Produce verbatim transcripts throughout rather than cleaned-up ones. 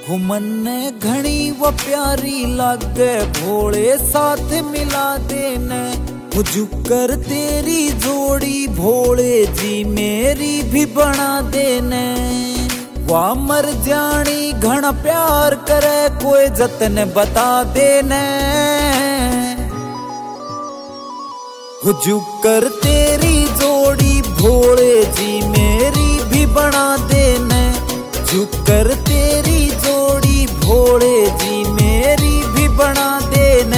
हो मन्ने घनी व प्यारी लागे भोले साथ मिला देने। हो जुकर तेरी जोड़ी भोले जी मेरी भी बना देने। वाह मर जानी घना प्यार करे कोई जतन बता देने। हो जुकर तेरी जोड़ी भोले जी मेरी भी बना देने। जुकर तेरी जोड़ी भोले जी मेरी भी बना देने।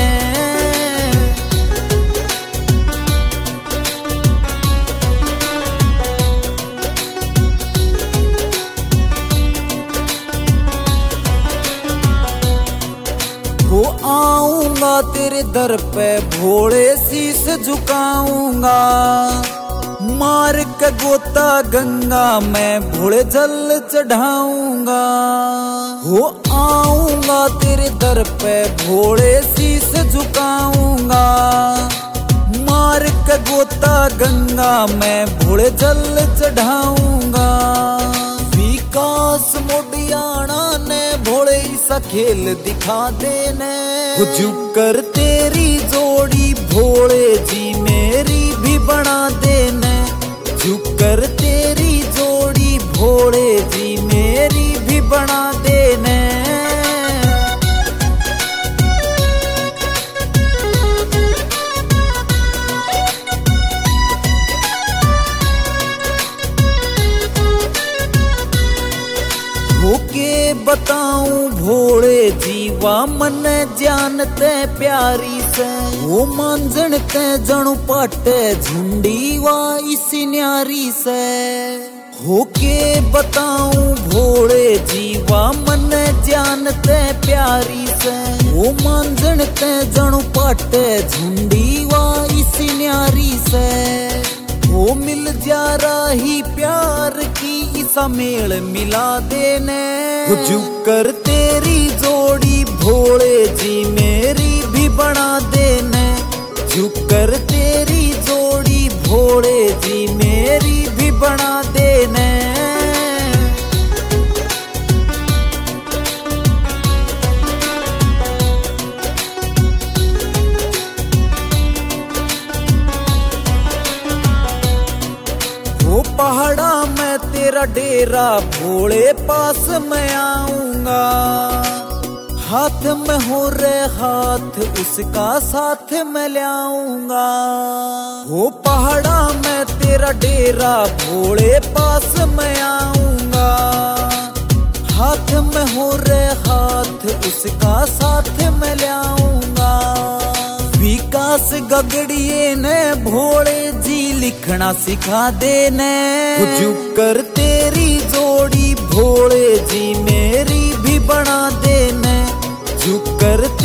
हो आऊंगा तेरे दर पे भोले शीश झुकाऊंगा। मार के गोता गंगा मैं भोले जल चढ़ाऊंगा। हो आऊंगा तेरे दर पे भोले शीश झुकाऊंगा। मार के गोता गंगा मैं भोले जल चढ़ाऊंगा। विकास मोडियाना ने भोले सा खेल दिखा देने। हो जुकर तेरी जोड़ी भोले जी मेरी भी बना देने। जुकर तेरी जोड़ी भोले जी मेरी भी बना देने। होके बताऊं भोले जीवा मन जानते प्यारी से। वो मांझणते जणु पाटे झुंडी वा इसी न्यारी से। होके बताऊं भोले जीवा मन जानते प्यारी से। वो मांझणते जणु पाटे झुंडी वा इसी न्यारी से। वो मिल जा रही प्यार की इसा मेल मिला देने। हो जुकर तेरी जोड़ी भोले जी मेरी भी बना देने। जुकर तेरी जोड़ी भोले जी मेरी भी बना देने। वो पहाड़ा में तेरा डेरा भोले पास मैं आऊंगा। हाथ में हो रे हाथ उसका साथ मैं ले आऊंगा। वो पहाड़ा में तेरा डेरा भोले पास मैं आऊंगा। हाथ में हो रे हाथ उसका साथ मैं ले आऊंगा। विकास गगड़िए ने भोले जी लिखना सिखा देने। हो जुकर तेरी जोड़ी भोले जी मेरी भी बना देने। जुकर